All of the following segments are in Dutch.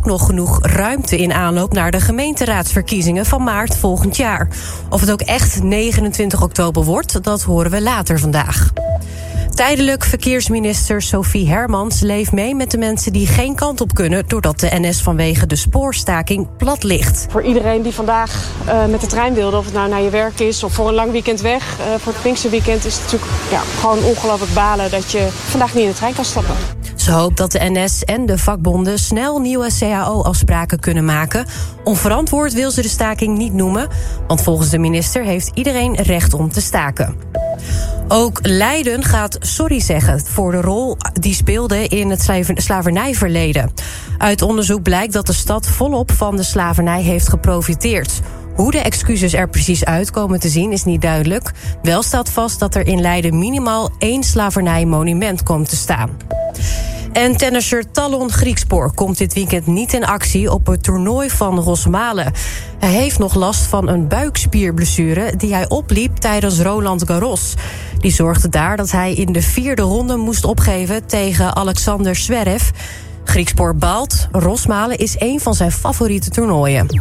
ook nog genoeg ruimte in aanloop naar de gemeenteraadsverkiezingen van maart volgend jaar. Of het ook echt 29 oktober wordt, dat horen we later vandaag. Tijdelijk verkeersminister Sophie Hermans leeft mee met de mensen die geen kant op kunnen, doordat de NS vanwege de spoorstaking plat ligt. Voor iedereen die vandaag met de trein wilde, of het nou naar je werk is of voor een lang weekend weg, voor het Pinksterweekend, is het natuurlijk gewoon ongelooflijk balen dat je vandaag niet in de trein kan stappen. Ze hoopt dat de NS en de vakbonden snel nieuwe CAO-afspraken kunnen maken. Onverantwoord wil ze de staking niet noemen, want volgens de minister heeft iedereen recht om te staken. Ook Leiden gaat sorry zeggen voor de rol die speelde in het slavernijverleden. Uit onderzoek blijkt dat de stad volop van de slavernij heeft geprofiteerd. Hoe de excuses er precies uitkomen te zien is niet duidelijk. Wel staat vast dat er in Leiden minimaal 1 slavernijmonument komt te staan. En tennisser Talon Griekspoor komt dit weekend niet in actie op het toernooi van Rosmalen. Hij heeft nog last van een buikspierblessure die hij opliep tijdens Roland Garros. Die zorgde daar dat hij in de 4e ronde moest opgeven tegen Alexander Zverev. Griekspoor baalt. Rosmalen is een van zijn favoriete toernooien.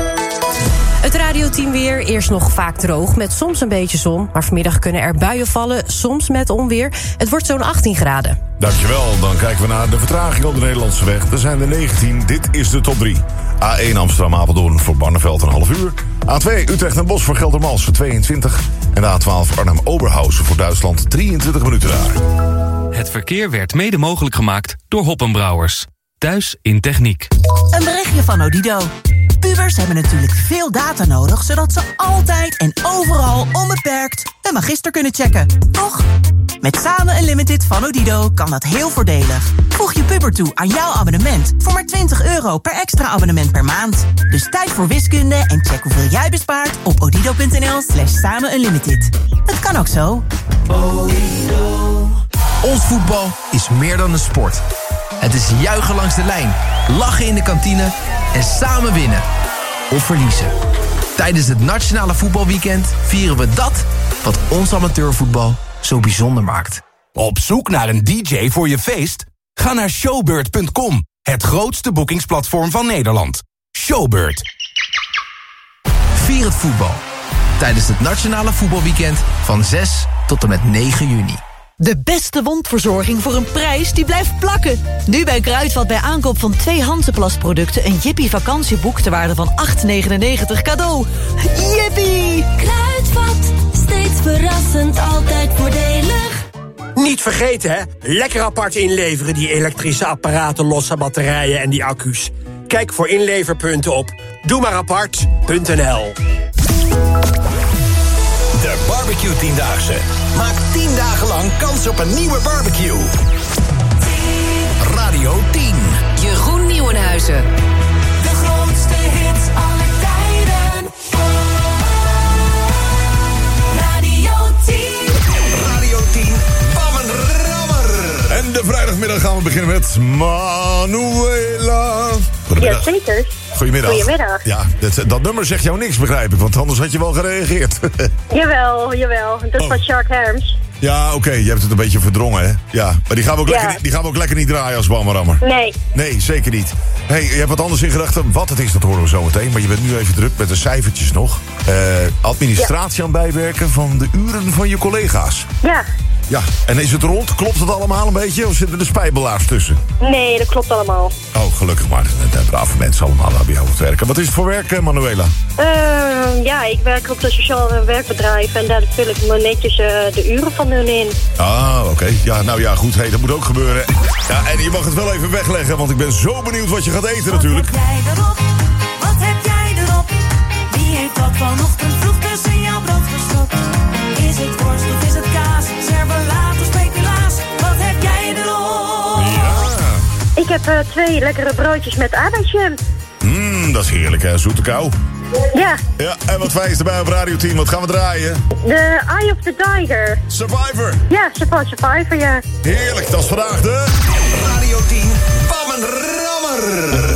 Het radioteam weer, eerst nog vaak droog met soms een beetje zon. Maar vanmiddag kunnen er buien vallen, soms met onweer. Het wordt zo'n 18 graden. Dankjewel, dan kijken we naar de vertraging op de Nederlandse weg. Er zijn er 19, dit is de top 3. A1 Amsterdam-Apeldoorn voor Barneveld een half uur. A2 Utrecht en Bosch voor Geldermalsen 22. En de A12 Arnhem-Oberhausen voor Duitsland 23 minuten daar. Het verkeer werd mede mogelijk gemaakt door Hoppenbrouwers. Thuis in techniek. Een berichtje van Odido. Pubers hebben natuurlijk veel data nodig, zodat ze altijd en overal onbeperkt een magister kunnen checken. Toch? Met Samen Unlimited van Odido kan dat heel voordelig. Voeg je puber toe aan jouw abonnement voor maar €20 per extra abonnement per maand. Dus tijd voor wiskunde en check hoeveel jij bespaart op odido.nl/samenunlimited. Het kan ook zo. Ons voetbal is meer dan een sport. Het is juichen langs de lijn, lachen in de kantine en samen winnen. Of verliezen. Tijdens het Nationale Voetbalweekend vieren we dat wat ons amateurvoetbal zo bijzonder maakt. Op zoek naar een DJ voor je feest? Ga naar showbird.com, het grootste boekingsplatform van Nederland. Showbird. Vier het voetbal. Tijdens het Nationale Voetbalweekend van 6 tot en met 9 juni. De beste wondverzorging voor een prijs die blijft plakken. Nu bij Kruidvat bij aankoop van 2 Hanzeplast-producten... een Jippie vakantieboek ter waarde van €8,99 cadeau. Jippie! Kruidvat, steeds verrassend, altijd voordelig. Niet vergeten, hè? Lekker apart inleveren, die elektrische apparaten, losse batterijen en die accu's. Kijk voor inleverpunten op doemaarapart.nl. De Barbecue 10-daagse. Maak 10 dagen lang kans op een nieuwe barbecue. Radio 10. Jeroen Nieuwenhuizen. De grootste hits aller tijden. Radio 10. Radio 10. Bam en rammer. En de vrijdagmiddag gaan we beginnen met Manuela. Goedemiddag. Ja, zeker. Goedemiddag. Goedemiddag. Ja, dat nummer zegt jou niks, begrijp ik, want anders had je wel gereageerd. Jawel. Dat is van Shark Herms. Ja, oké, je hebt het een beetje verdrongen, hè? Ja, maar die gaan we ook lekker niet draaien als Bammerammer. Nee. Nee, zeker niet. Hey, je hebt wat anders in gedachten. Wat het is, dat horen we zo meteen. Maar je bent nu even druk met de cijfertjes nog. Administratie aan bijwerken van de uren van je collega's. Ja. Ja, en is het rond? Klopt het allemaal een beetje? Of zitten er spijbelaars tussen? Nee, dat klopt allemaal. Oh, gelukkig maar. De brave mensen allemaal daar bij jou te werken. Wat is het voor werk, Manuela? Ja, ik werk op een sociaal werkbedrijf. En daar vul ik me netjes de uren van hun in. Ah, oké. Ja, nou ja, goed. Hey, dat moet ook gebeuren. Ja, en je mag het wel even wegleggen, want ik ben zo benieuwd wat je gaat eten natuurlijk. Wat heb jij erop? Wat heb jij erop? Wie heeft dat vanochtend vroeg tussen jouw brood gestopt? Is het worst of is het kaas? Servelaat of speculaas? Wat heb jij erop? Ja. Ik heb 2 lekkere broodjes met aardbeisjam. Dat is heerlijk, hè? Zoete kou. Ja. Ja, en wat fijn is erbij op Radio 10. Wat gaan we draaien? De Eye of the Tiger. Survivor. Ja, Survivor, ja. Heerlijk, dat is vandaag de... Radio 10. Bam en rammer.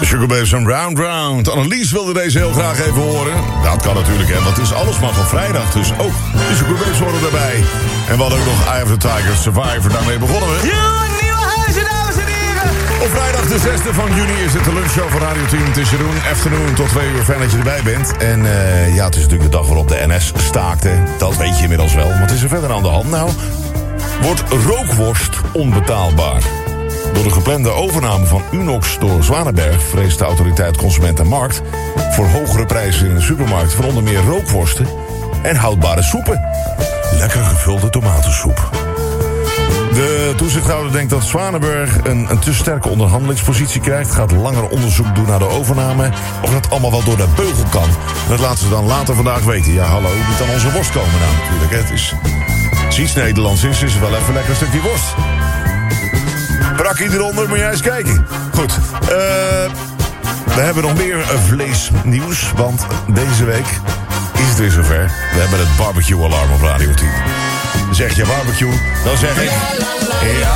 Sugar Babes en Round Round. Annelies wilde deze heel graag even horen. Dat kan natuurlijk, hè, want het is alles maar op vrijdag. Dus ook de Sugar Babes horen erbij. En we hadden ook nog Eye of the Tiger Survivor. Daarmee begonnen we. Ja, nieuwe huizen, dames en heren. Op vrijdag de 6e van juni is het de lunchshow van Radio 10. Het is Jeroen, afternoon tot 2 uur. Fijn dat je erbij bent. En ja, het is natuurlijk de dag waarop de NS staakte. Dat weet je inmiddels wel. Wat is er verder aan de hand? Nou, wordt rookworst onbetaalbaar. Door de geplande overname van Unox door Zwanenberg vreest de autoriteit Consument en Markt voor hogere prijzen in de supermarkt van onder meer rookworsten en houdbare soepen. Lekker gevulde tomatensoep. De toezichthouder denkt dat Zwanenberg een te sterke onderhandelingspositie krijgt. Gaat langer onderzoek doen naar de overname. Of dat allemaal wel door de beugel kan. Dat laten ze dan later vandaag weten. Ja, hallo, niet aan onze worst komen nou natuurlijk. Het is, als iets Nederlands is het wel even lekker een stukje worst. Brakkie eronder, moet jij eens kijken. Goed, we hebben nog meer vleesnieuws. Want deze week is het weer zover. We hebben het barbecue-alarm op Radio 10. Zeg je barbecue, dan zeg ik... Ja.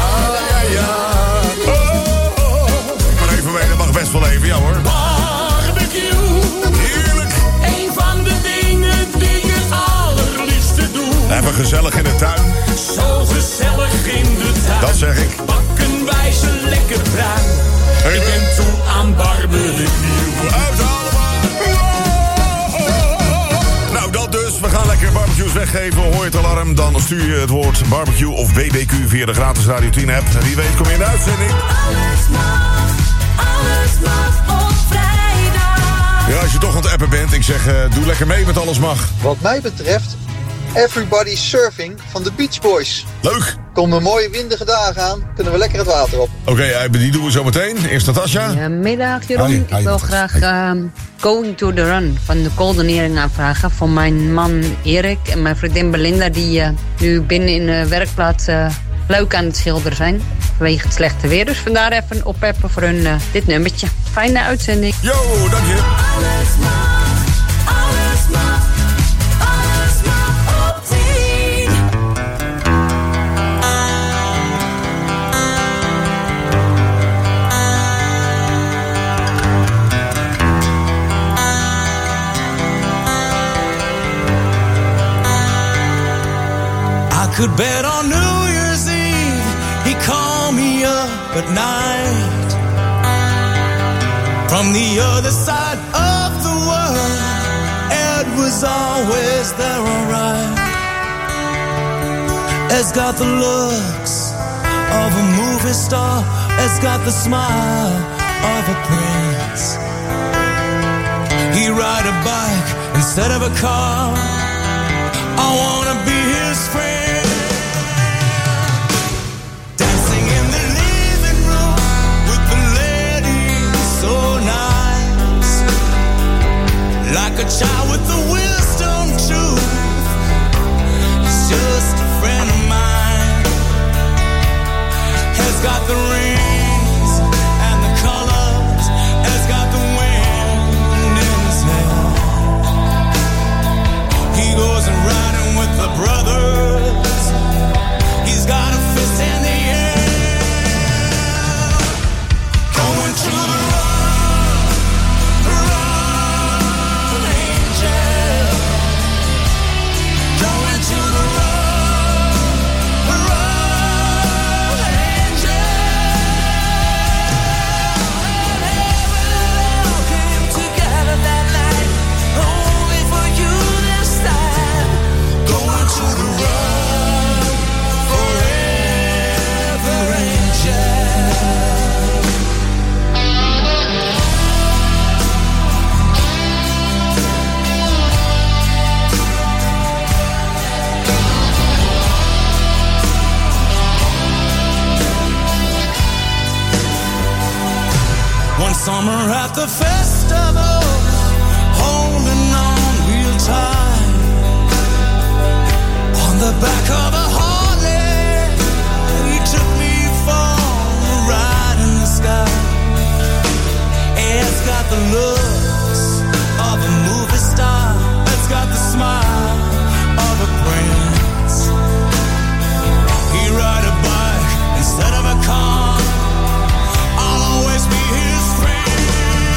Oh. Maar even mee, dat mag best wel even, ja hoor. Barbecue. Heerlijk. Een van de dingen die ik het allerliefste doe. Even gezellig in de tuin. Zo gezellig in de tuin. Dat zeg ik. Bakken wij ze lekker bruin. Ik ben toe aan barbecue. Uit allemaal. Nou, dat dus. We gaan lekker barbecues weggeven. Hoor je het alarm, dan stuur je het woord barbecue of BBQ via de gratis Radio 10 app. En wie weet kom je in de uitzending. Alles mag op vrijdag. Ja, als je toch aan het appen bent, ik zeg, doe lekker mee met Alles Mag. Wat mij betreft, Everybody Surfing van de Beach Boys. Leuk. Komen mooie windige dagen aan, kunnen we lekker het water op. Oké, die doen we zo meteen. Eerst Natasja. Goedemiddag Jeroen, Hi, ik wil graag Going to the Run van de Coldering aanvragen voor mijn man Erik en mijn vriendin Belinda die nu binnen in de werkplaats leuk aan het schilderen zijn. Vanwege het slechte weer, dus vandaar even oppeppen voor hun dit nummertje. Fijne uitzending. Yo, dank je. Alles mag op 10. I could bet on New Year's Eve he called me up at night from the other side of the world. Ed was always there, alright. Ed's got the looks of a movie star. Ed's got the smile of a prince. He ride a bike instead of a car. I wanna be his friend. Dancing in the living room with the ladies, so nice. Like a child with the wisdom tooth. He's just a friend of mine. Has got the rings and the colors. Has got the wind in his hair. He goes and riding with the brothers. He's got a fist in the air. Going to the run, angel. Going to the run, angel. And every came together that night, only for you this time. Going to the run, forever, angel. One summer at the festival, holding on real tight on the back of a Harley, he took me for a ride in the sky. It's got the looks of a movie star. It's got the smile of a prince. He ride a bike instead of a car. I'll always be his friend.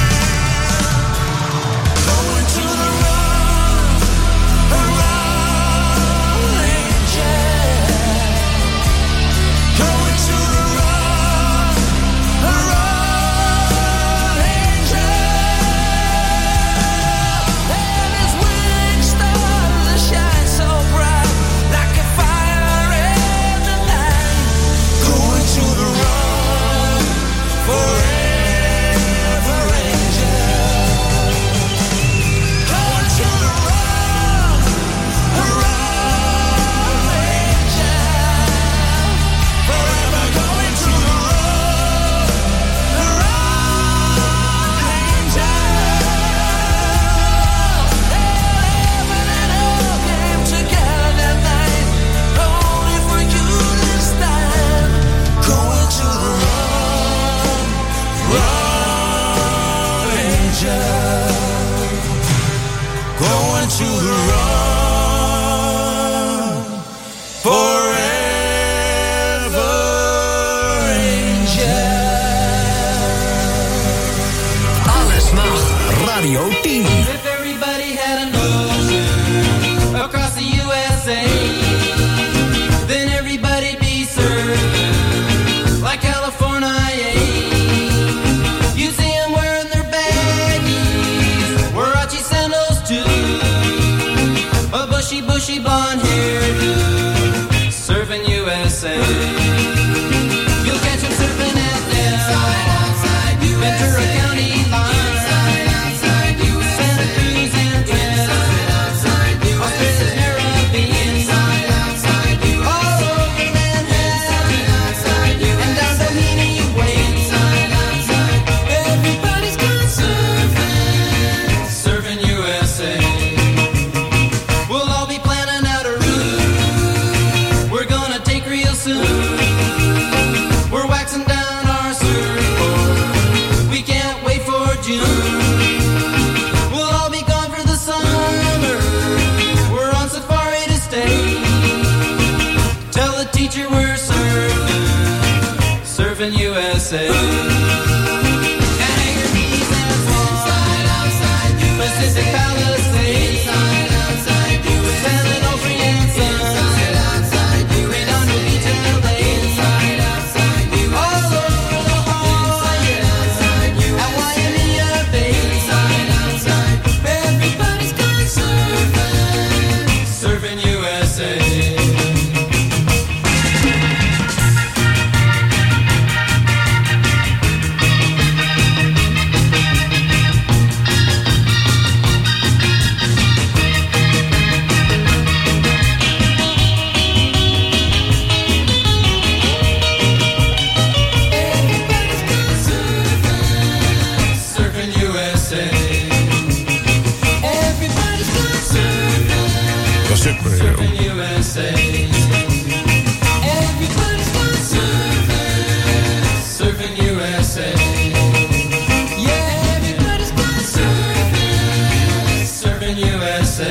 angel, going to the run forever, angel. Alles mag. Radio 10. If everybody had an ocean across the USA, then everybody'd be served like California. You see them wearing their baggies, Warachi sandals too, a bushy blonde hairdo, surfing USA. You'll catch them surfing at outside Ventura County line, Santa Cruz and Australia's Caribbean, all over Manhattan, and down Doheny Way. Everybody's gone surfing USA. We'll all be planning out a route we're gonna take real soon. We're waxing down our surfboard, we can't wait for June. We'll all be gone for the summer, we're on safari to stay. Tell the teacher we're surfing USA. Anchor Keys and Swans, Pacific Palisades, San Onofre and Sons, Redondo Beach and LA, all over La Jolla and Waimea Bay. Everybody's gone surfing USA. Surfing USA. Everybody's gone Dat is super. surfing USA. Everybody's gone surfing USA. Yeah, everybody's gone surfing USA.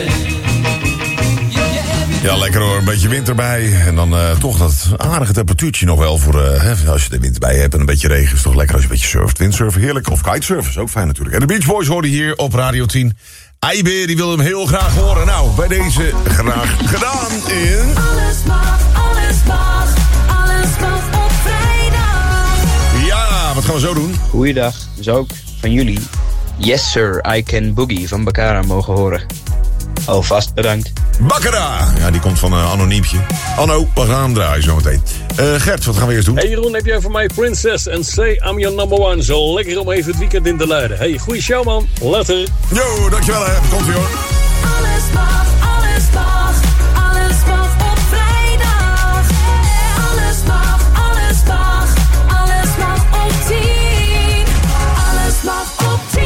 Ja, lekker hoor. Een beetje wind erbij. En dan toch dat aardige temperatuurtje nog wel. Voor, als je de wind bij hebt en een beetje regen. Is toch lekker als je een beetje surft. Windsurfen, heerlijk. Of kitesurfen, is ook fijn natuurlijk. En de Beach Boys hoorden hier op Radio 10. IB, die wil hem heel graag horen. Nou, bij deze graag gedaan in... Alles mag op vrijdag. Ja, wat gaan we zo doen? Goeiedag, zou ik van jullie Yes Sir, I Can Boogie van Bakara mogen horen? Alvast bedankt. Bakara! Ja, die komt van Anoniempje. Anno, we gaan hem draaien zometeen. Gert, wat gaan we eerst doen? Hey Jeroen, heb jij voor mij Princess en Say I'm Your Number One? Zo lekker om even het weekend in te leiden. Hey, goeie show man. Later. Yo, dankjewel hè. Komt ie hoor. Alles mag op vrijdag. Alles mag op 10. Alles mag op 10.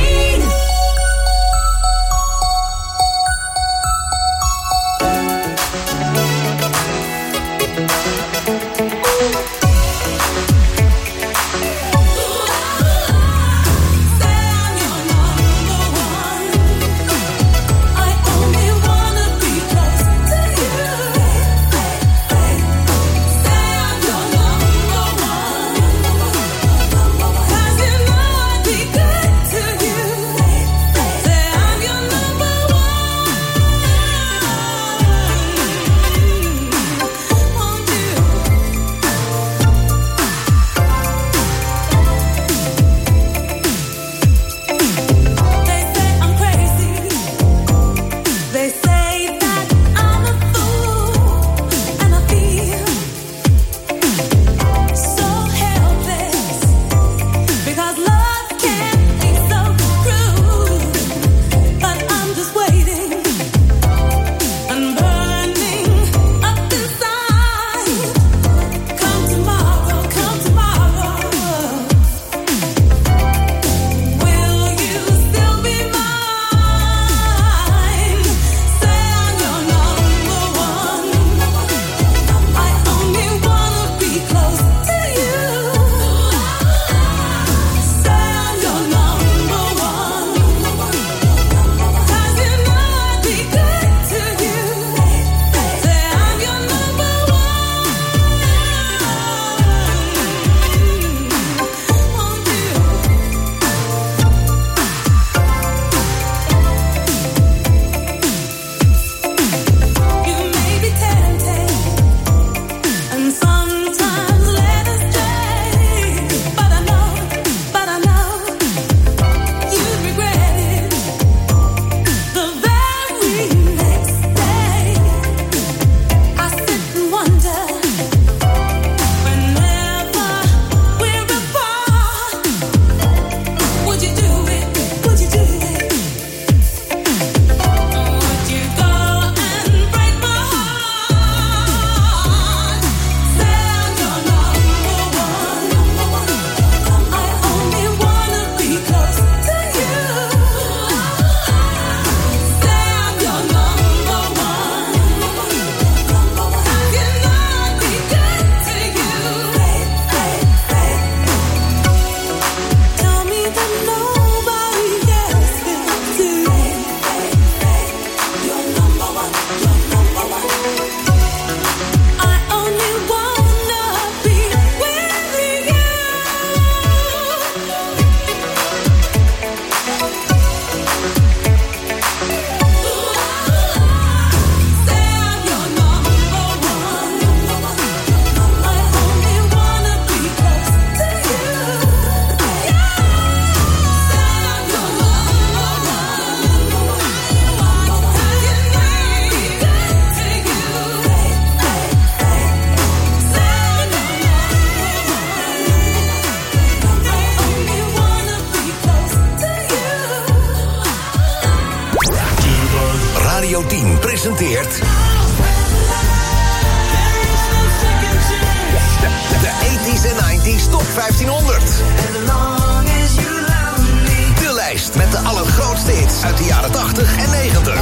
I only wanna Radio 10 presenteert... De 80s en 90s Top 1500. De lijst met de allergrootste hits uit de jaren 80 en 90.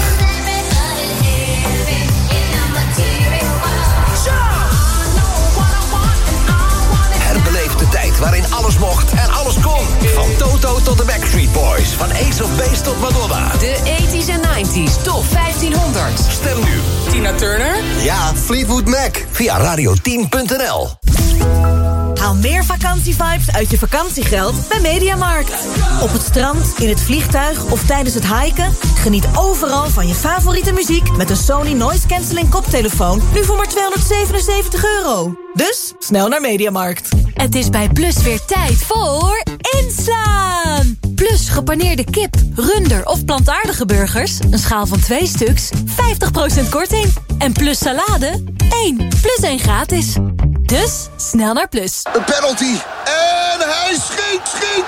Herbeleef de tijd waarin alles mocht en alles kon. Van Toto tot de Backstreet Boys. Van Ace of Base tot Madonna. De 80s en 90s Top 1500. Stem nu. Tina Turner? Ja, Fleetwood Mac. Via radio10.nl. Haal meer vakantievibes uit je vakantiegeld bij Mediamarkt. Op het strand, in het vliegtuig of tijdens het hiken... geniet overal van je favoriete muziek... met een Sony Noise Cancelling koptelefoon... nu voor maar €277. Dus, snel naar Mediamarkt. Het is bij Plus weer tijd voor inslaan. Plus gepaneerde kip, runder of plantaardige burgers... een schaal van 2 stuks, 50% korting. En Plus salade, 1 plus 1 gratis. Dus, snel naar Plus. Een penalty. En hij schiet.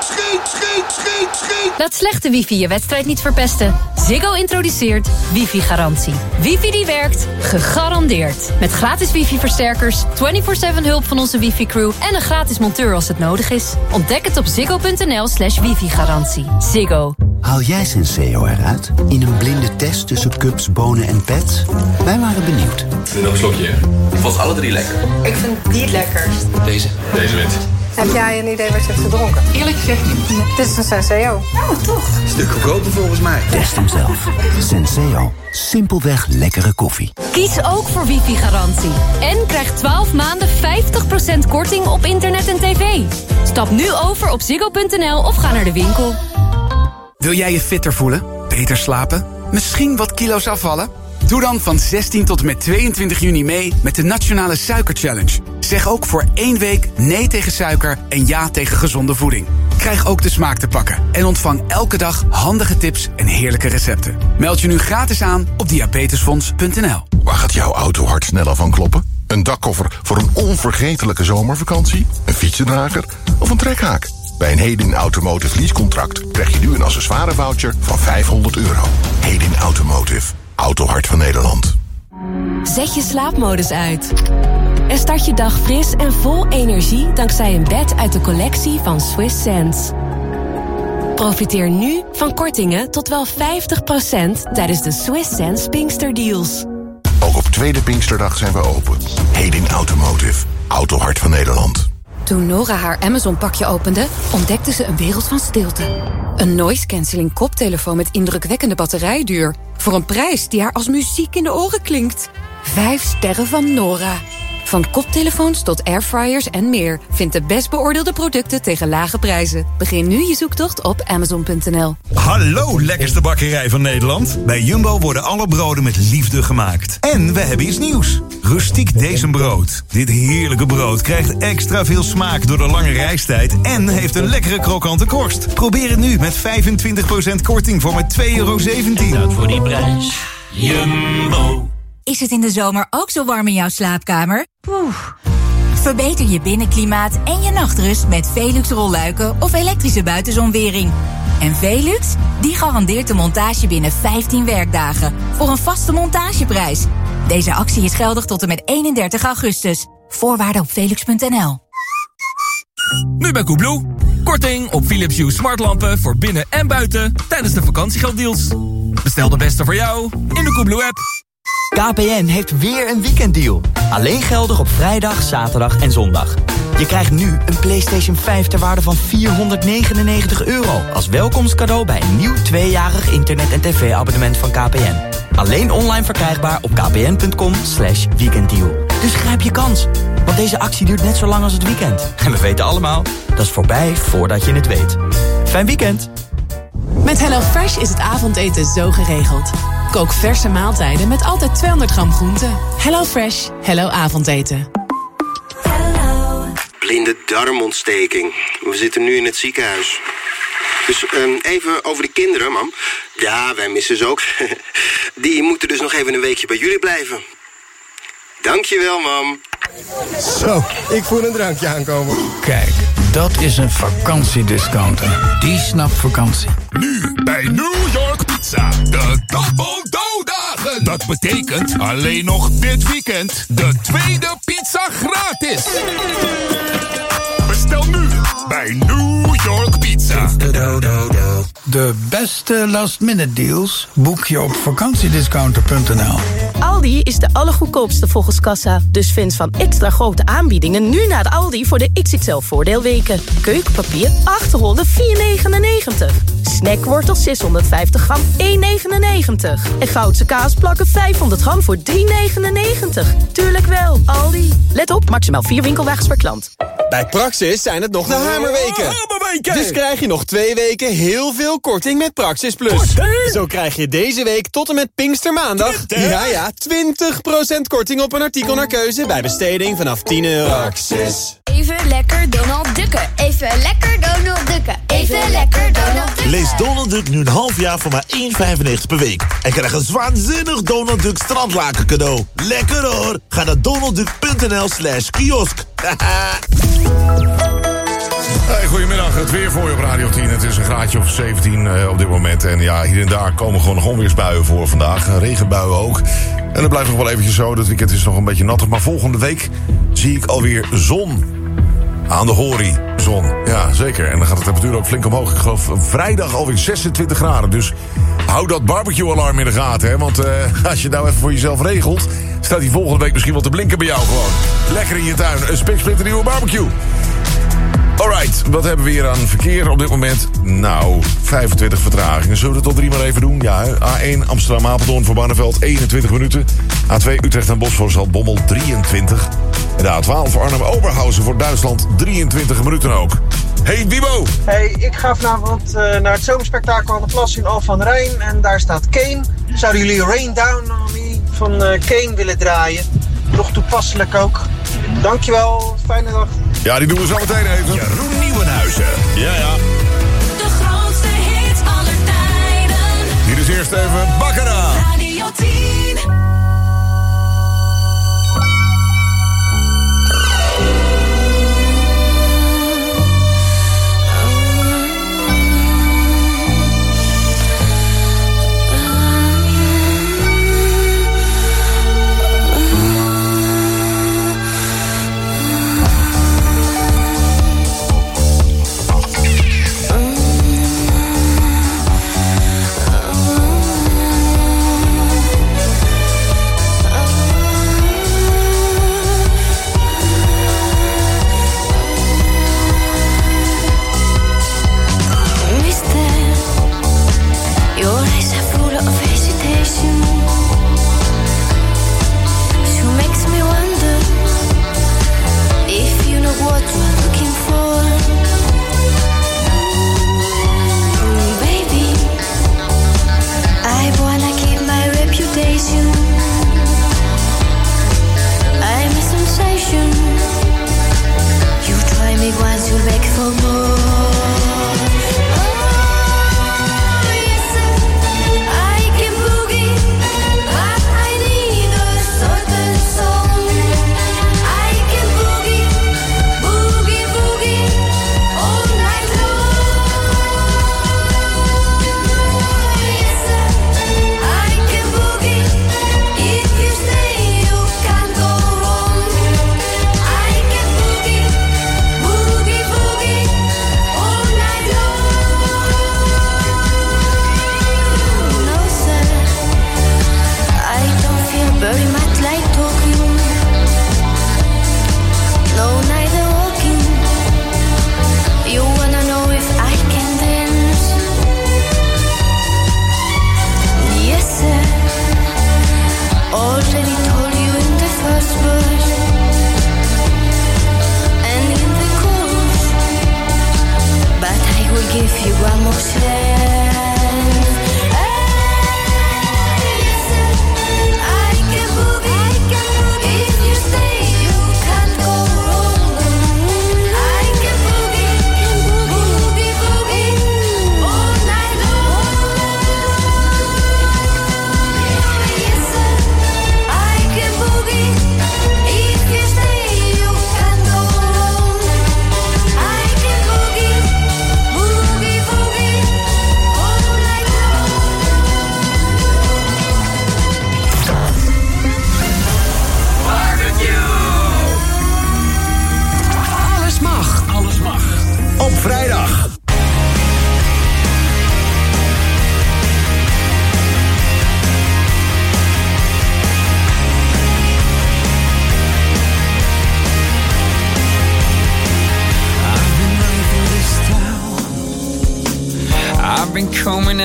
Laat slechte wifi je wedstrijd niet verpesten. Ziggo introduceert wifi-garantie. Wifi die werkt, gegarandeerd. Met gratis wifi-versterkers, 24/7 hulp van onze wifi-crew... en een gratis monteur als het nodig is. Ontdek het op ziggo.nl/wifi-garantie. Ziggo. Haal jij Senseo eruit? In een blinde test tussen cups, bonen en pets? Wij waren benieuwd. Doe nog een slokje. Ik vond alle 3 lekker. Ik vind die het lekkerst. Deze wint. Heb jij een idee wat je hebt gedronken? Eerlijk gezegd niet. Dit is een Senseo. Oh, toch? Stuk goedkoper volgens mij. Test hem zelf. Senseo. Simpelweg lekkere koffie. Kies ook voor wifi-garantie. En krijg 12 maanden 50% korting op internet en tv. Stap nu over op ziggo.nl of ga naar de winkel. Wil jij je fitter voelen? Beter slapen? Misschien wat kilo's afvallen? Doe dan van 16 tot en met 22 juni mee met de Nationale Suiker Challenge. Zeg ook voor 1 week nee tegen suiker en ja tegen gezonde voeding. Krijg ook de smaak te pakken en ontvang elke dag handige tips en heerlijke recepten. Meld je nu gratis aan op diabetesfonds.nl. Waar gaat jouw auto hard sneller van kloppen? Een dakkoffer voor een onvergetelijke zomervakantie? Een fietsendrager of een trekhaak? Bij een Hedin Automotive leasecontract krijg je nu een accessoirevoucher van €500. Hedin Automotive. Autohart van Nederland. Zet je slaapmodus uit. En start je dag fris en vol energie dankzij een bed uit de collectie van Swiss Sense. Profiteer nu van kortingen tot wel 50% tijdens de Swiss Sense Pinkster Deals. Ook op tweede Pinksterdag zijn we open. Hedin Automotive. Autohart van Nederland. Toen Nora haar Amazon-pakje opende, ontdekte ze een wereld van stilte. Een noise-cancelling koptelefoon met indrukwekkende batterijduur. Voor een prijs die haar als muziek in de oren klinkt. 5 sterren van Nora. Van koptelefoons tot airfryers en meer. Vind de best beoordeelde producten tegen lage prijzen. Begin nu je zoektocht op Amazon.nl. Hallo, lekkerste bakkerij van Nederland. Bij Jumbo worden alle broden met liefde gemaakt. En we hebben iets nieuws. Rustiek Dezenbrood. Dit heerlijke brood krijgt extra veel smaak door de lange reistijd... en heeft een lekkere krokante korst. Probeer het nu met 25% korting voor maar €2,17. Dat voor die prijs. Jumbo. Is het in de zomer ook zo warm in jouw slaapkamer? Poeh. Verbeter je binnenklimaat en je nachtrust met Velux rolluiken of elektrische buitenzonwering. En Velux, die garandeert de montage binnen 15 werkdagen voor een vaste montageprijs. Deze actie is geldig tot en met 31 augustus. Voorwaarden op velux.nl. Nu bij Coolblue. Korting op Philips Hue smartlampen voor binnen en buiten tijdens de vakantiegelddeals. Bestel de beste voor jou in de Coolblue app. KPN heeft weer een weekenddeal. Alleen geldig op vrijdag, zaterdag en zondag. Je krijgt nu een PlayStation 5 ter waarde van €499... als welkomstcadeau bij een nieuw 2-jarig internet- en tv-abonnement van KPN. Alleen online verkrijgbaar op kpn.com/weekenddeal. Dus grijp je kans, want deze actie duurt net zo lang als het weekend. En we weten allemaal, dat is voorbij voordat je het weet. Fijn weekend! Met HelloFresh is het avondeten zo geregeld. Kook verse maaltijden met altijd 200 gram groente. HelloFresh, hello avondeten. Blinde darmontsteking. We zitten nu in het ziekenhuis. Dus even over de kinderen, mam. Ja, wij missen ze ook. Die moeten dus nog even een weekje bij jullie blijven. Dankjewel, mam. Zo, ik voel een drankje aankomen. Kijk, dat is een vakantiediscounter. Die snapt vakantie. Nu bij New York Pizza. De dagboot douwdagen. betekent alleen nog dit weekend de tweede pizza gratis. Bestel nu bij New York Pizza. De beste last-minute deals boek je op vakantiediscounter.nl. Aldi is de allergoedkoopste volgens kassa. Dus fans van extra grote aanbiedingen nu naar de Aldi voor de XXL voordeelweken. Keukenpapier 8 rollen 4,99. Snackwortels 650 gram 1,99. En Goudse kaasplakken 500 gram voor 3,99. Tuurlijk wel, Aldi. Let op, maximaal 4 winkelwagens per klant. Bij Praxis zijn het nog de hamerweken. Dus krijg je nog 2 weken heel veel korting met Praxis Plus. Zo krijg je deze week tot en met Pinkstermaandag... 20% korting op een artikel naar keuze bij besteding vanaf €10. Praxis. Even lekker Donald Ducken. Even lekker Donald Ducken. Even lekker Donald Ducken. Lees Donald Duck nu een half jaar voor maar €1,95 per week. En krijg een waanzinnig Donald Duck strandlaken cadeau. Lekker hoor. Ga naar donaldduck.nl/kiosk. Hey, goedemiddag, het weer voor je op Radio 10. Het is een graadje of 17 op dit moment. En ja, hier en daar komen gewoon nog onweersbuien voor vandaag. Regenbuien ook. En dat blijft nog wel eventjes zo. Dat weekend is nog een beetje nattig. Maar volgende week zie ik alweer zon. Aan de horizon. Ja, zeker. En dan gaat de temperatuur ook flink omhoog. Ik geloof vrijdag alweer 26 graden. Dus hou dat barbecue-alarm in de gaten. Hè? Want als je nou even voor jezelf regelt... staat die volgende week misschien wel te blinken bij jou gewoon. Lekker in je tuin. Een spiksplinter nieuwe barbecue. Alright, wat hebben we hier aan verkeer op dit moment? Nou, 25 vertragingen. Zullen we het tot 3 maar even doen? Ja, A1 Amsterdam-Apeldoorn voor Barneveld 21 minuten. A2 Utrecht en Bosch voor Zaltbommel 23. En de A12 voor Arnhem-Oberhausen voor Duitsland 23 minuten ook. Hey Bibo! Hey, ik ga vanavond naar het zomerspektakel aan de Plas in Al van Rijn. En daar staat Kane. Zouden jullie Rain Down on Me van Kane willen draaien? Nog toepasselijk ook. Dankjewel, fijne dag. Ja, die doen we zo meteen even. Jeroen Nieuwenhuizen. Ja. De grootste hits aller tijden. Hier is eerst even Baccara. Radio 10.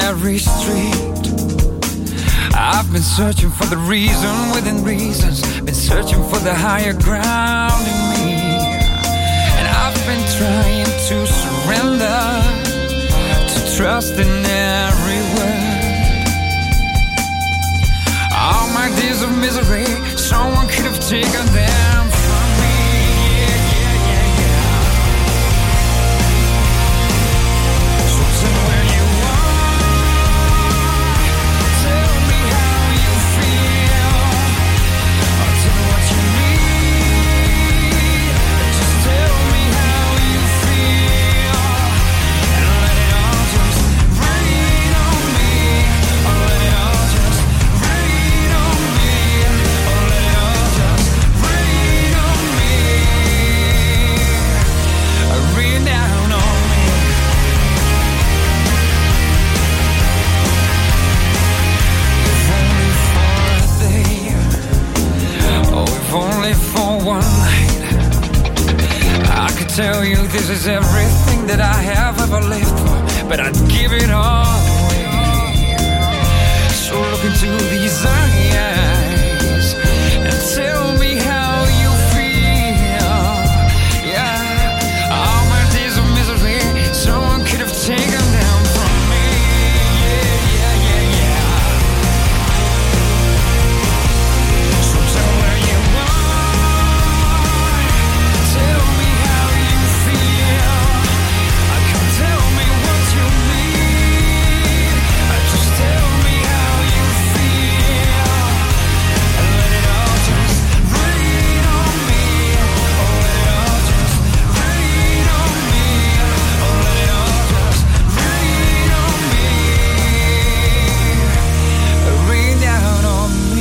every street. I've been searching for the reason within reasons. Been searching for the higher ground in me. And I've been trying to surrender, to trust in every word. All my days of misery, someone could have taken them from me. So tell me where you are. Tell me how you feel. Or tell me what you need. Just tell me how you feel. And let it all just rain on me. Or let it all just rain on me. Or let it all just rain on me. Rain down on me. If only for a day, oh, if only for one night, I could tell you this is everything that I have ever lived for, but I'd give it all away. So look into these eyes and tell me how you feel. Yeah, all my days of misery, someone could have taken them from me. So tell where you are. Tell me how you feel. Come tell me what you need. Just tell me how you feel. And let it all just rain on me. Oh, let it all just rain on me. Oh, let it all just rain on me. Rain down on me.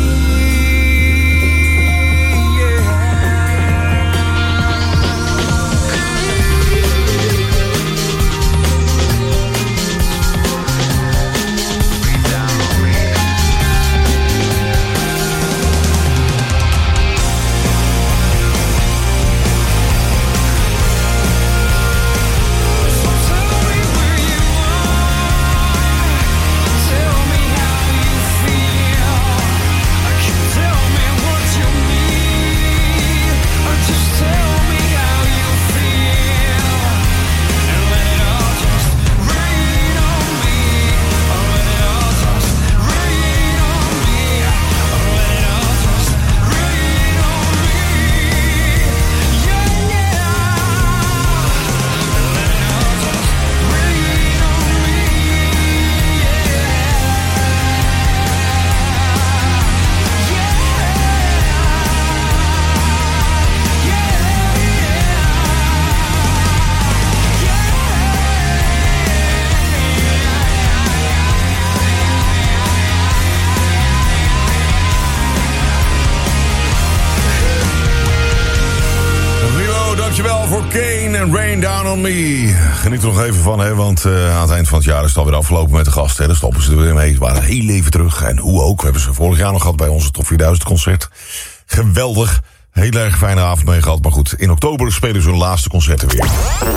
Dankjewel voor Kane en Rain Down on Me. Geniet er nog even van, hè, want aan het eind van het jaar is het alweer afgelopen met de gasten. Daar stoppen ze er weer mee. Ze waren heel even terug. En hoe ook, we hebben ze vorig jaar nog gehad bij onze Top 4000 concert. Geweldig. Heel erg fijne avond mee gehad. Maar goed, in oktober spelen ze hun laatste concerten weer.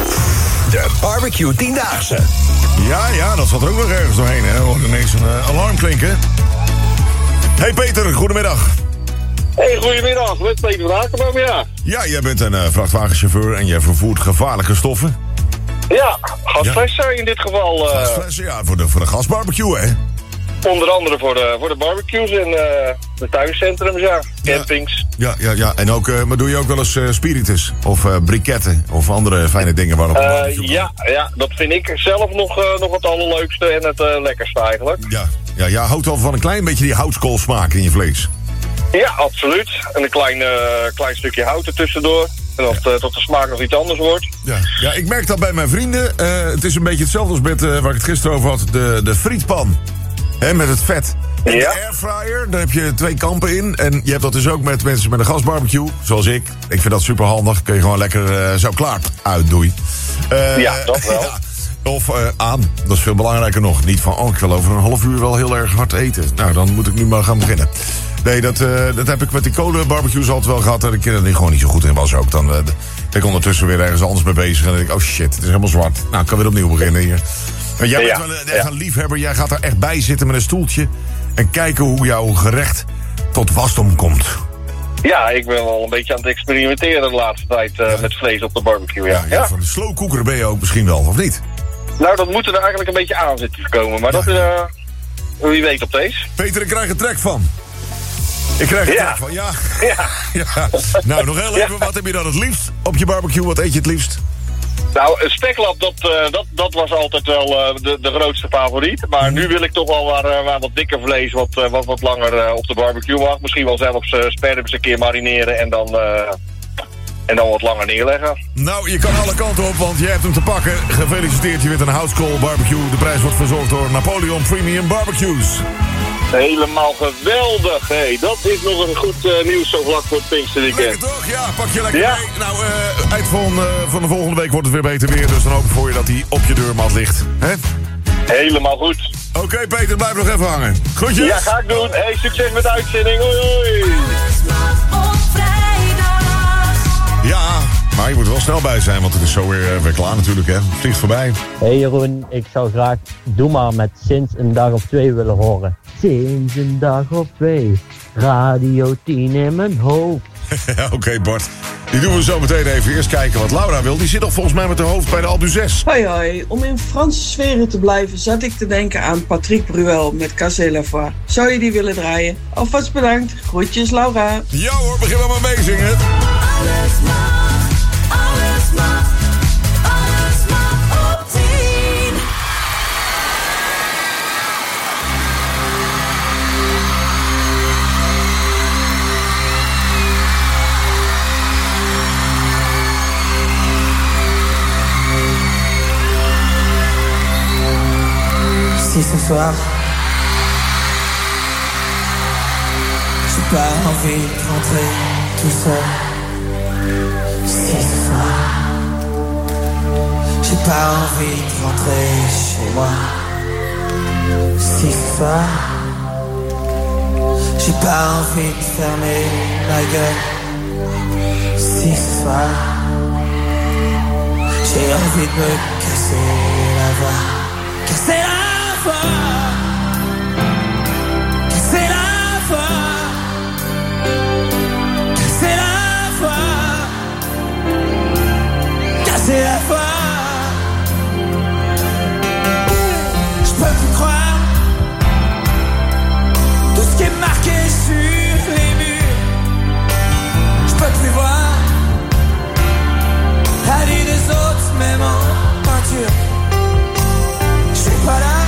De barbecue 10-daagse. Ja, dat zat er ook nog ergens doorheen, hè. We hoorden ineens een alarm klinken. Hey Peter, goedemiddag. Hey, goedemiddag, met Peter Brakenboom, ja. Ja, jij bent een vrachtwagenchauffeur en jij vervoert gevaarlijke stoffen. Ja, gasflessen in dit geval. Gasflessen, ja, voor de gasbarbecue, hè? Onder andere voor de barbecues en de tuincentrums, ja. Campings. Ja. En ook, maar doe je ook wel eens spiritus of briketten of andere fijne dingen waarop? Ja, dat vind ik zelf nog het allerleukste en het lekkerste eigenlijk. Ja, jij houdt al van een klein beetje die houtskoolsmaak in je vlees. Ja, absoluut. En een klein stukje hout er tussendoor. En tot de smaak nog iets anders wordt. Ja, ik merk dat bij mijn vrienden. Het is een beetje hetzelfde als met waar ik het gisteren over had. De frietpan. Hè, met het vet. En de airfryer, daar heb je 2 kampen in. En je hebt dat dus ook met mensen met een gasbarbecue. Zoals ik. Ik vind dat super handig. Kun je gewoon lekker zo klaar uitdoei. Ja, dat wel. Ja. Of aan. Dat is veel belangrijker nog. Niet van, ik wil over een half uur wel heel erg hard eten. Nou, dan moet ik nu maar gaan beginnen. Nee, dat heb ik met die kolenbarbecues altijd wel gehad. En ik er gewoon niet zo goed in was ook. Dan ben ik ondertussen weer ergens anders mee bezig. En dan denk ik, oh shit, het is helemaal zwart. Nou, ik kan weer opnieuw beginnen hier. Maar jij bent wel echt een liefhebber. Jij gaat er echt bij zitten met een stoeltje en kijken hoe jouw gerecht tot wasdom komt. Ja, ik ben wel een beetje aan het experimenteren de laatste tijd met vlees op de barbecue. Ja. Van de slow cooker ben je ook misschien wel, of niet? Nou, dat moet er eigenlijk een beetje aan zitten te komen. Maar dat is, wie weet op deze. Peter, ik krijg er trek van. Ik krijg er trek van, ja. Nou, nog heel even, wat heb je dan het liefst op je barbecue? Wat eet je het liefst? Nou, een speklap, dat was altijd wel de grootste favoriet. Maar nu wil ik toch wel waar wat dikker vlees, wat langer op de barbecue mag. Misschien wel zelfs sperrips een keer marineren en dan wat langer neerleggen. Nou, je kan alle kanten op, want je hebt hem te pakken. Gefeliciteerd, je wint een houtskool barbecue. De prijs wordt verzorgd door Napoleon Premium Barbecues. Helemaal geweldig. Hey, dat is nog een goed nieuws zo vlak voor het Pinksterweekend. Lekker toch? Ja, pak je lekker mee. Nou, eind van de volgende week wordt het weer beter weer. Dus dan hoop ik voor je dat hij op je deurmat ligt. Hè? Helemaal goed. Oké, Peter, blijf nog even hangen. Groetjes. Ja, ga ik doen. Hey, succes met de uitzending. Hoi, hoi. Ja, maar je moet er wel snel bij zijn, want het is zo weer klaar natuurlijk, hè. Het vliegt voorbij. Hey Jeroen, ik zou graag Doe maar met Sinds een dag of 2 willen horen. Sinds een dag of 2, Radio 10 in mijn hoofd. Oké, Bart. Die doen we zo meteen even. Eerst kijken wat Laura wil. Die zit toch volgens mij met haar hoofd bij de Albu 6. Hoi hoi. Om in Franse sferen te blijven zat ik te denken aan Patrick Bruel met Cassé la Foi. Zou je die willen draaien? Alvast bedankt. Groetjes Laura. Ja hoor, begin maar meezingen. Alles mag, alles mag, alles mag op 10. Si ce soir j'ai pas envie de rentrer tout seul. Si ce soir j'ai pas envie de rentrer chez moi. Si ce soir j'ai pas envie de fermer ma gueule. Si ce soir j'ai envie de me casser la voix. Casser la voix. Casser la voix. Casser la voix. Casser la voix. Je peux plus croire tout ce qui est marqué sur les murs. Je peux plus voir la vie des autres, même en peinture. Je suis pas là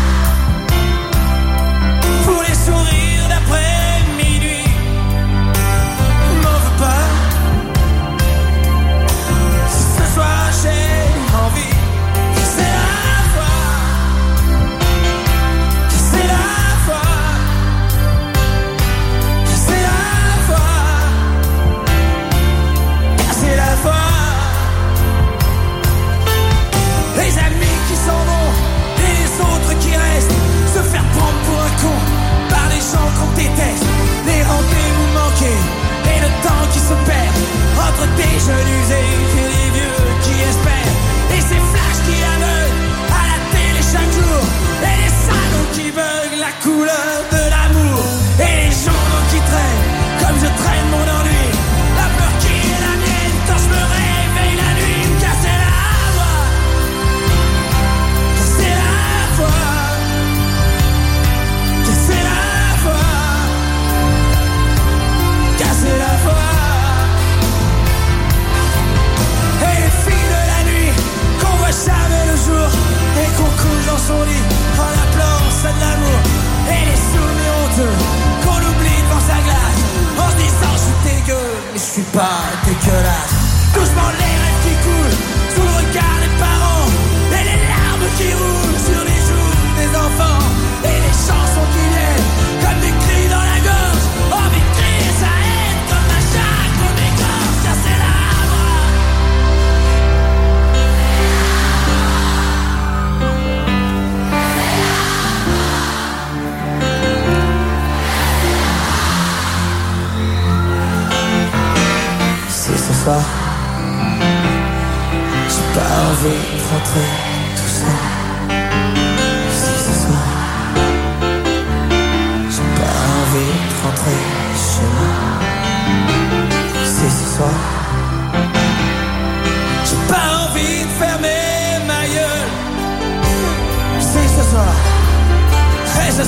pour les sourires d'après minuit. M'en veux pas. Si ce soir j'ai envie, c'est la foi. C'est la foi. C'est la foi. C'est la foi. Les amis qui s'en vont et les autres qui restent, se faire prendre pour un con par les gens qu'on déteste, les rendez-vous manqués et le temps qui se perd entre des jeunes usés et les vieux qui espèrent, et ces flashs qui aveuglent à la télé chaque jour, et les salauds qui veulent la couleur de l'amour, et les journaux qui traînent comme je traîne mon ennui, la peur qui est la mienne quand je me réveille la nuit. Me casser la voix. Casser la voix. Casser la voix. Casser la voix. Et les filles de la nuit qu'on voit jamais le jour et qu'on couche dans son lit en appelant ça de l'amour. Et les souvenirs honteux qu'on oublie devant sa glace en se disant je suis dégueu mais je suis pas dégueulasse. Doucement les rêves qui coulent sous le regard des parents et les larmes qui roulent sur les joues des enfants et les chansons qui viennent comme des cris dans la gorge. Oh mais crier ça aide comme un chat qu'on égorge. Casser la voix. Si ce soir j'ai pas envie de rentrer tout seul.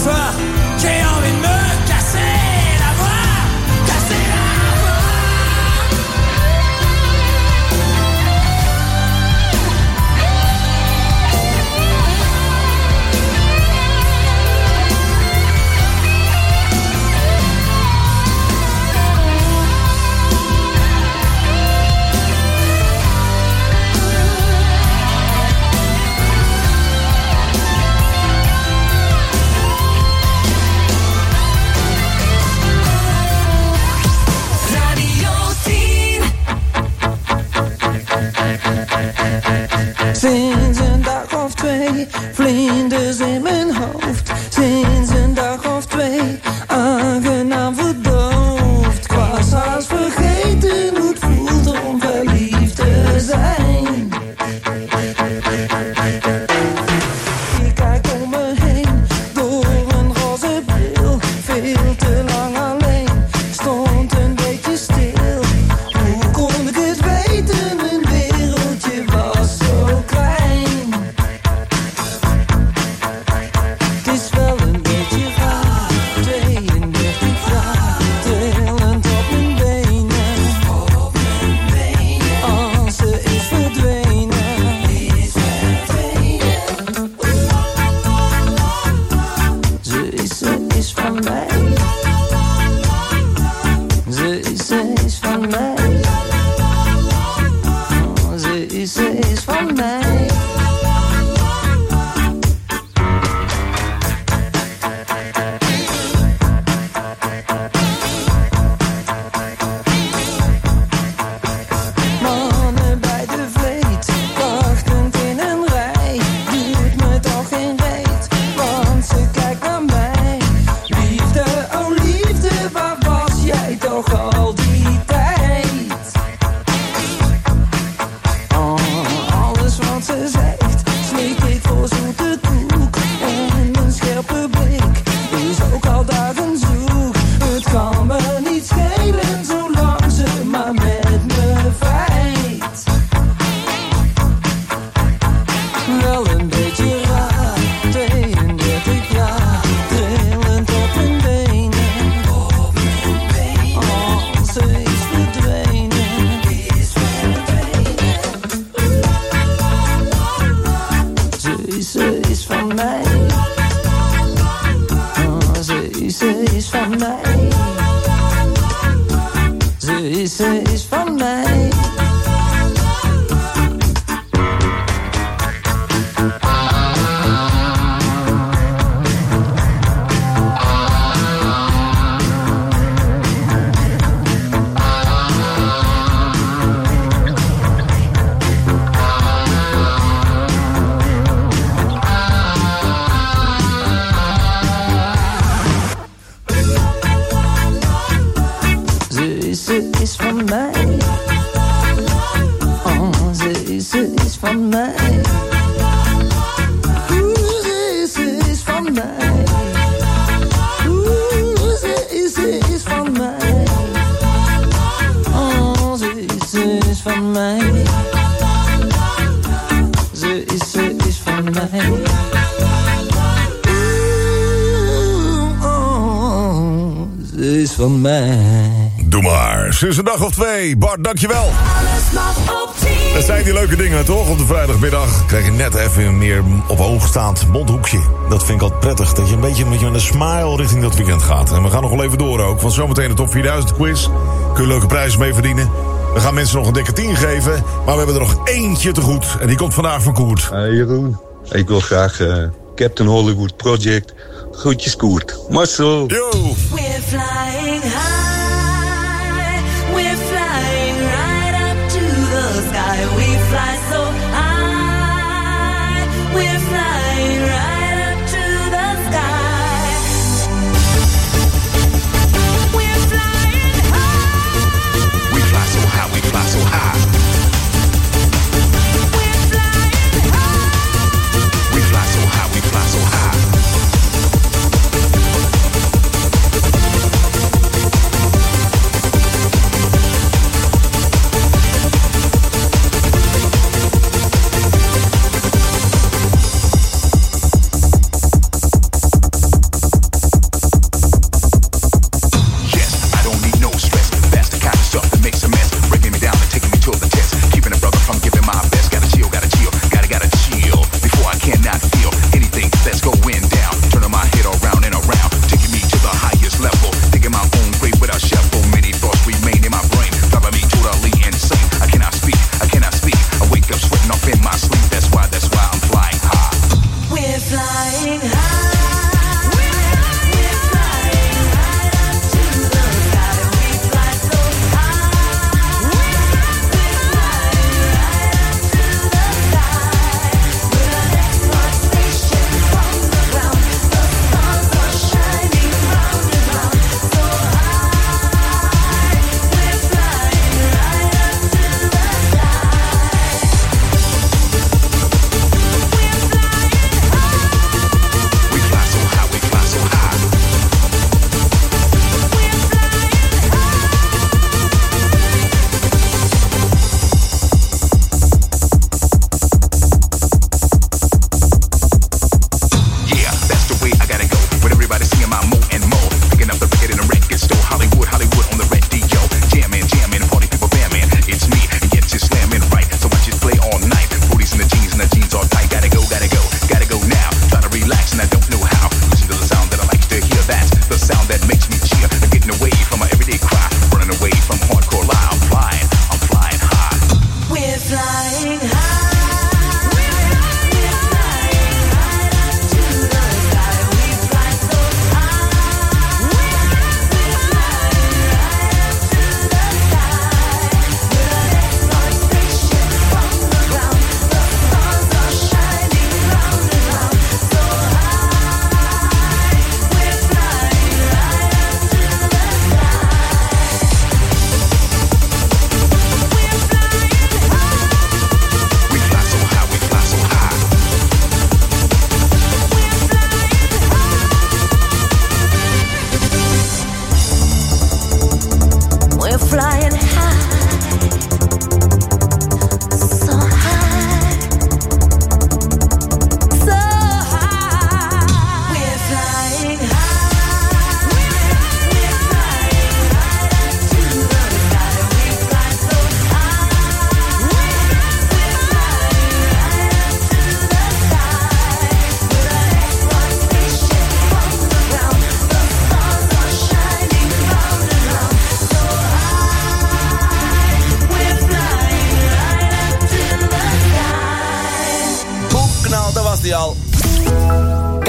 soir, j'ai envie de me casser la voix, casser la voix. Sinds een dag of twee, vlinders in mijn hoofd. Sinds een dag of twee, aangenaam verdoofd. Ik was haast vergeten hoe het voelt om verliefd te zijn. Ik kijk om me heen, door een roze bril. Veel te lang alleen, stond een beetje stil. Hoe kon ik het weten, mijn wereldje was zo klein. Het is wel een beetje raar, 32 jaar, trillend op mijn benen. Als ze is verdwenen. Ze is van mij. Ze is van mij. Ze is van mij. Mannen bij de vleet, wachtend in een rij. Doet me toch geen reet, want ze kijkt naar mij. Liefde, oh liefde, waar was jij toch al die tijd? Alles wat ze zegt, smeek ik voor zoete koek. En een scherpe blik is ook al dagen zoek. Het kan me niet schelen, zolang ze maar met me vrijt. Wel een beetje raar, 32 jaar, trillend op mijn benen. Als ze is verdwenen. Ze is van mij. Ze is van mij. Ze is van mij. Ze is van mij. Ze is van mij. Ze is van mij. Ze is van mij. Ze is van mij. Ze is van mij. Ze is van mij. Doe maar. Sinds een dag of twee. Bart, dankjewel. Alles mag op 10. Dat zijn die leuke dingen, toch? Op de vrijdagmiddag krijg je net even meer op hoogstaand mondhoekje. Dat vind ik altijd prettig. Dat je een beetje met een smile richting dat weekend gaat. En we gaan nog wel even door ook. Want zometeen de top 4000 quiz. Kun je leuke prijzen mee verdienen. We gaan mensen nog een dikke 10 geven. Maar we hebben er nog eentje te goed. En die komt vandaag van Koert. Jeroen, ik wil graag Captain Hollywood Project. Groetjes Koert. Marcel. Yo. We're flying high. We're flying right up to the sky. We fly so high. We're flying right up to the sky. We're flying high. We fly so high, we fly so high. We're flying high. We fly so high, we fly so high.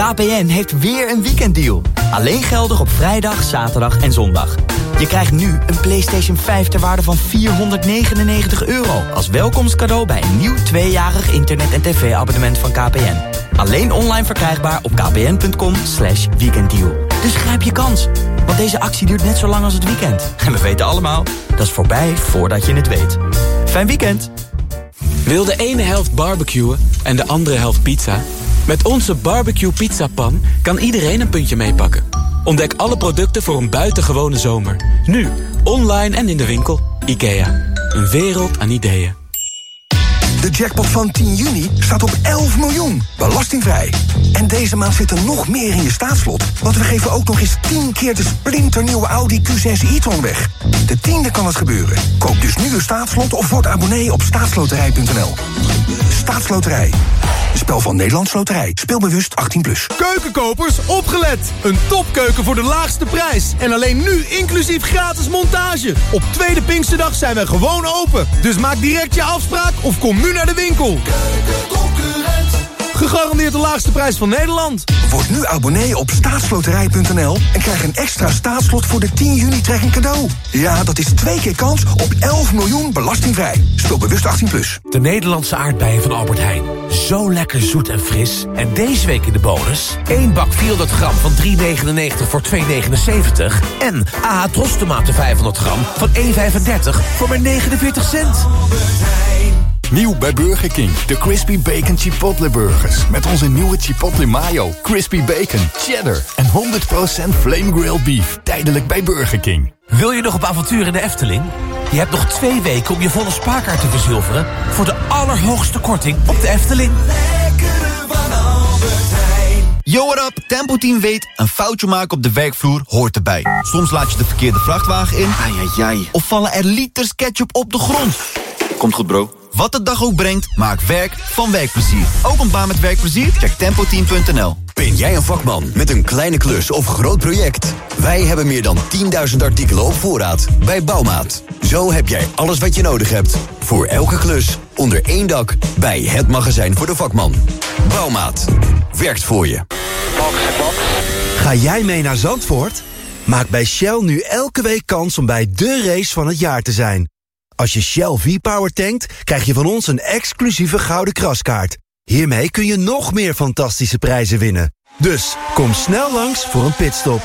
KPN heeft weer een weekenddeal. Alleen geldig op vrijdag, zaterdag en zondag. Je krijgt nu een PlayStation 5 ter waarde van €499 als welkomstcadeau bij een nieuw 2-jarig internet- en tv-abonnement van KPN. Alleen online verkrijgbaar op kpn.com/weekenddeal. Dus grijp je kans, want deze actie duurt net zo lang als het weekend. En we weten allemaal, dat is voorbij voordat je het weet. Fijn weekend! Wil de ene helft barbecuen en de andere helft pizza? Met onze barbecue pizzapan kan iedereen een puntje meepakken. Ontdek alle producten voor een buitengewone zomer. Nu, online en in de winkel. IKEA, een wereld aan ideeën. De jackpot van 10 juni staat op 11 miljoen, belastingvrij. En deze maand zit er nog meer in je staatslot. Want we geven ook nog eens 10 keer de splinternieuwe Audi Q6 e-tron weg. De 10e kan het gebeuren. Koop dus nu een staatslot of word abonnee op staatsloterij.nl. Staatsloterij. Een spel van Nederlands Loterij. Speel bewust 18+. Keukenkopers, opgelet! Een topkeuken voor de laagste prijs. En alleen nu inclusief gratis montage. Op tweede Pinksterdag zijn we gewoon open. Dus maak direct je afspraak of kom nu naar de winkel. Gegarandeerd de laagste prijs van Nederland. Word nu abonnee op staatsloterij.nl en krijg een extra staatslot voor de 10 juni trekking cadeau. Ja, dat is 2 keer kans op 11 miljoen belastingvrij. Speel bewust 18+. De Nederlandse aardbeien van Albert Heijn. Zo lekker zoet en fris. En deze week in de bonus 1 bak 400 gram van €3,99 voor €2,79. En AH Tros tomaten 500 gram van €1,35 voor maar 49 cent. Nieuw bij Burger King, de Crispy Bacon Chipotle Burgers. Met onze nieuwe Chipotle Mayo, Crispy Bacon, Cheddar en 100% Flame Grilled Beef. Tijdelijk bij Burger King. Wil je nog op avontuur in de Efteling? Je hebt nog 2 weken om je volle spaarkaart te verzilveren voor de allerhoogste korting op de Efteling. Yo, what up? Tempo Team weet, een foutje maken op de werkvloer hoort erbij. Soms laat je de verkeerde vrachtwagen in. Ai. Of vallen er liters ketchup op de grond. Komt goed, bro. Wat de dag ook brengt, maak werk van werkplezier. Ook een baan met werkplezier? Check tempoteam.nl. Ben jij een vakman met een kleine klus of groot project? Wij hebben meer dan 10.000 artikelen op voorraad bij Bouwmaat. Zo heb jij alles wat je nodig hebt voor elke klus onder één dak bij het magazijn voor de vakman. Bouwmaat. Werkt voor je. Ga jij mee naar Zandvoort? Maak bij Shell nu elke week kans om bij de race van het jaar te zijn. Als je Shell V-Power tankt, krijg je van ons een exclusieve gouden kraskaart. Hiermee kun je nog meer fantastische prijzen winnen. Dus kom snel langs voor een pitstop.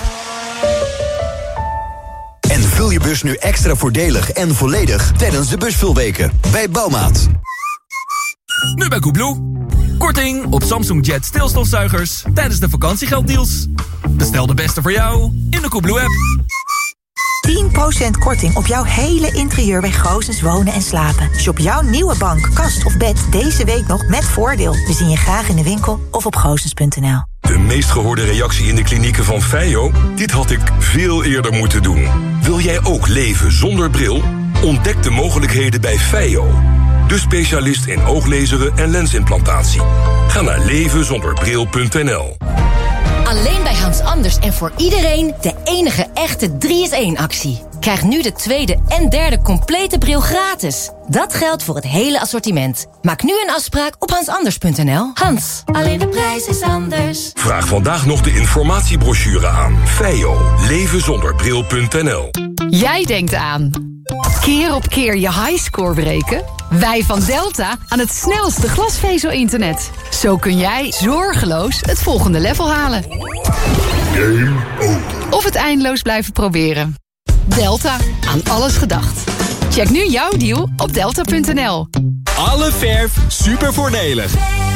En vul je bus nu extra voordelig en volledig tijdens de busvulweken bij Bouwmaat. Nu bij Coolblue. Korting op Samsung Jet stilstofzuigers tijdens de vakantiegelddeals. Bestel de beste voor jou in de Coolblue app. 10% korting op jouw hele interieur bij Goossens Wonen en Slapen. Shop jouw nieuwe bank, kast of bed deze week nog met voordeel. We zien je graag in de winkel of op goossens.nl. De meest gehoorde reactie in de klinieken van Feio? Dit had ik veel eerder moeten doen. Wil jij ook leven zonder bril? Ontdek de mogelijkheden bij Feio. De specialist in ooglezeren en lensimplantatie. Ga naar levenzonderbril.nl. Alleen bij Hans Anders en voor iedereen de enige echte 3-in-1-actie. Krijg nu de tweede en derde complete bril gratis. Dat geldt voor het hele assortiment. Maak nu een afspraak op hansanders.nl. Hans, alleen de prijs is anders. Vraag vandaag nog de informatiebrochure aan. Feio, levenzonderbril.nl. Jij denkt aan keer op keer je highscore breken? Wij van Delta aan het snelste glasvezel-internet. Zo kun jij zorgeloos het volgende level halen. Game over. Of het eindeloos blijven proberen. Delta, aan alles gedacht. Check nu jouw deal op delta.nl. Alle verf super voordelig.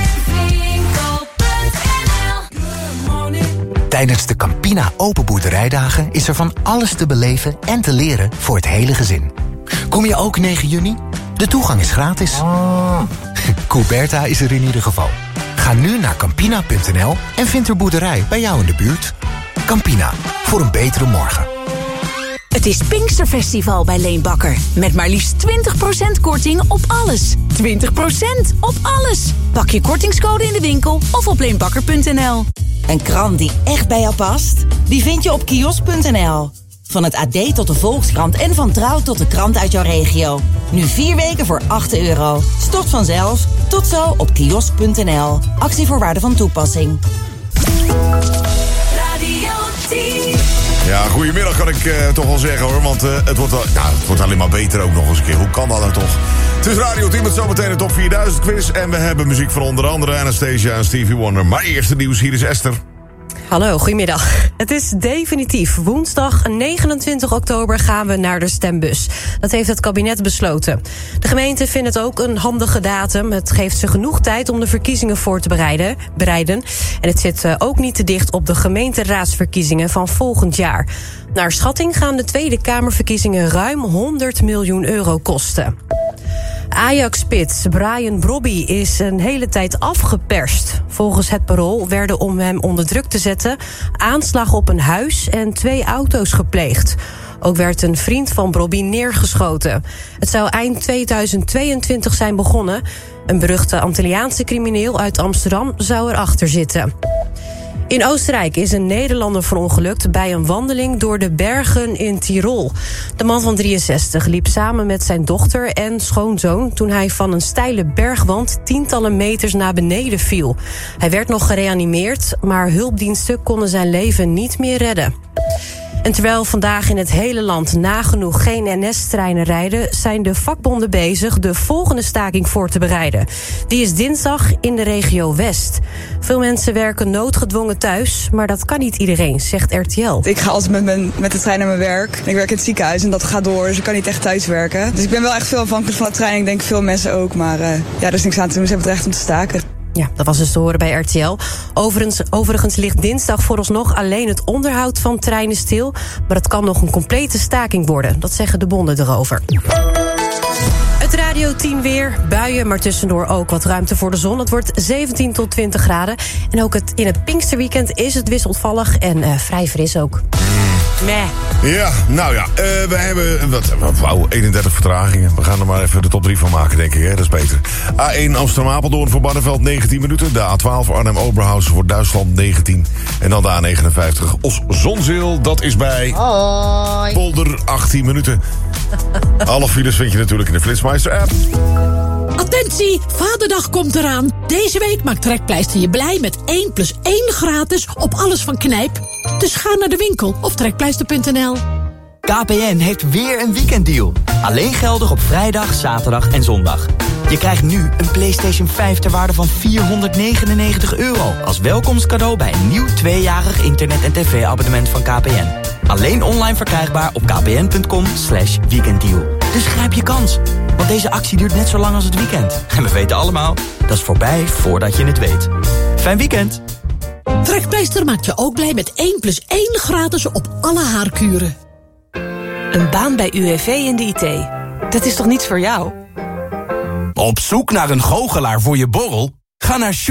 Tijdens de Campina Open Boerderijdagen is er van alles te beleven en te leren voor het hele gezin. Kom je ook 9 juni? De toegang is gratis. Couberta is er in ieder geval. Ga nu naar Campina.nl en vind er boerderij bij jou in de buurt. Campina, voor een betere morgen. Het is Pinksterfestival bij Leenbakker. Met maar liefst 20% korting op alles. 20% op alles. Pak je kortingscode in de winkel of op leenbakker.nl. Een krant die echt bij jou past? Die vind je op kiosk.nl. Van het AD tot de Volkskrant en van Trouw tot de krant uit jouw regio. Nu 4 weken voor €8. Stort vanzelf. Tot zo op kiosk.nl. Actievoorwaarden van toepassing. Radio 10. Ja, goedemiddag kan ik toch wel zeggen hoor. Want het wordt alleen maar beter ook nog eens een keer. Hoe kan dat nou toch? Het is Radio 10 met zometeen de Top 4000 quiz. En we hebben muziek van onder andere Anastasia en Stevie Wonder. Maar eerste nieuws, hier is Esther. Hallo, goedemiddag. Het is definitief. Woensdag 29 oktober gaan we naar de stembus. Dat heeft het kabinet besloten. De gemeente vindt het ook een handige datum. Het geeft ze genoeg tijd om de verkiezingen voor te bereiden. En het zit ook niet te dicht op de gemeenteraadsverkiezingen van volgend jaar. Naar schatting gaan de Tweede Kamerverkiezingen ruim 100 miljoen euro kosten. Ajax-spits Brian Brobby is een hele tijd afgeperst. Volgens het Parool werden om hem onder druk te zetten aanslagen op een huis en 2 auto's gepleegd. Ook werd een vriend van Brobby neergeschoten. Het zou eind 2022 zijn begonnen. Een beruchte Antilliaanse crimineel uit Amsterdam zou erachter zitten. In Oostenrijk is een Nederlander verongelukt bij een wandeling door de bergen in Tirol. De man van 63 liep samen met zijn dochter en schoonzoon toen hij van een steile bergwand tientallen meters naar beneden viel. Hij werd nog gereanimeerd, maar hulpdiensten konden zijn leven niet meer redden. En terwijl vandaag in het hele land nagenoeg geen NS-treinen rijden, zijn de vakbonden bezig de volgende staking voor te bereiden. Die is dinsdag in de regio West. Veel mensen werken noodgedwongen thuis, maar dat kan niet iedereen, zegt RTL. Ik ga altijd met de trein naar mijn werk. Ik werk in het ziekenhuis en dat gaat door, dus ik kan niet echt thuis werken. Dus ik ben wel echt veel afhankelijk van de trein. Ik denk veel mensen ook, maar er is niks aan te doen. Ze hebben het recht om te staken. Ja, dat was dus te horen bij RTL. Overigens ligt dinsdag vooralsnog alleen het onderhoud van treinen stil. Maar het kan nog een complete staking worden. Dat zeggen de bonden erover. Het Radio 10 weer. Buien, maar tussendoor ook wat ruimte voor de zon. Het wordt 17 tot 20 graden. En ook in het Pinksterweekend is het wisselvallig en vrij fris ook. Meh. Ja, nou ja, we hebben 31 vertragingen. We gaan er maar even de top 3 van maken, denk ik. Hè? Dat is beter. A1 Amsterdam-Apeldoorn voor Barneveld 19 minuten. De A12 Arnhem-Oberhausen voor Duitsland 19. En dan de A59 Os-Zonzeel. Dat is bij Polder 18 minuten. Alle files vind je natuurlijk in de Flitsmeister-app. Attentie, Vaderdag komt eraan. Deze week maakt Trekpleister je blij met 1+1 gratis op alles van Knijp. Dus ga naar de winkel of trekpleister.nl. KPN heeft weer een weekenddeal. Alleen geldig op vrijdag, zaterdag en zondag. Je krijgt nu een PlayStation 5 ter waarde van €499 als welkomstcadeau bij een nieuw 2-jarig internet- en tv-abonnement van KPN. Alleen online verkrijgbaar op kpn.com/weekenddeal. Dus grijp je kans, want deze actie duurt net zo lang als het weekend. En we weten allemaal, dat is voorbij voordat je het weet. Fijn weekend! Trekpleister maakt je ook blij met 1+1 gratis op alle haarkuren. Een baan bij UWV in de IT. Dat is toch niets voor jou? Op zoek naar een goochelaar voor je borrel? Ga naar